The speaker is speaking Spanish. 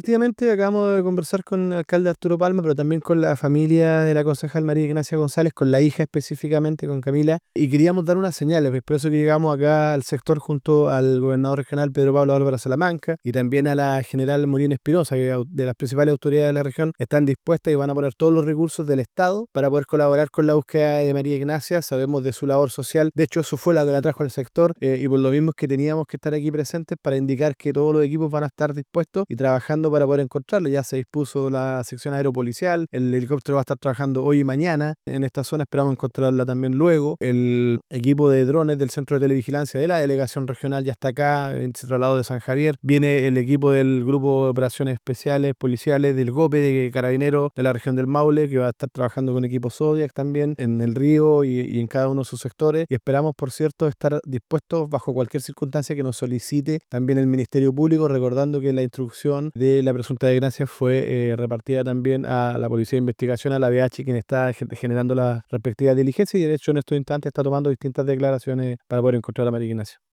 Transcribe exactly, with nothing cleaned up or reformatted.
efectivamente acabamos de conversar con el alcalde Arturo Palma, pero también con la familia de la concejal María Ignacia González, con la hija específicamente, con Camila, y queríamos dar unas señales, pues, por eso que llegamos acá al sector junto al gobernador regional Pedro Pablo Álvarez Salamanca y también a la general Morín Espinosa, que au- de las principales autoridades de la región están dispuestas y van a poner todos los recursos del Estado para poder colaborar con la búsqueda de María Ignacia. Sabemos de su labor social, de hecho eso fue la que la trajo al sector, eh, y por lo mismo es que teníamos que estar aquí presentes para indicar que todos los equipos van a estar dispuestos y trabajando para poder encontrarlo. Ya se dispuso la sección aeropolicial, el helicóptero va a estar trabajando hoy y mañana en esta zona, esperamos encontrarla también luego. El equipo de drones del Centro de Televigilancia de la delegación regional ya está acá, en el lado de San Javier. Viene el equipo del Grupo de Operaciones Especiales Policiales del GOPE de Carabineros de la región del Maule, que va a estar trabajando con equipos Zodiac también en el río y, y en cada uno de sus sectores. Y esperamos, por cierto, estar dispuestos bajo cualquier circunstancia que nos solicite también el Ministerio Público, recordando que la instrucción de la presunta desgracia fue eh, repartida también a la Policía de Investigación, a la B H, quien está gen- generando la respectiva diligencia y de hecho en estos instantes está tomando distintas declaraciones para poder encontrar a María Ignacia.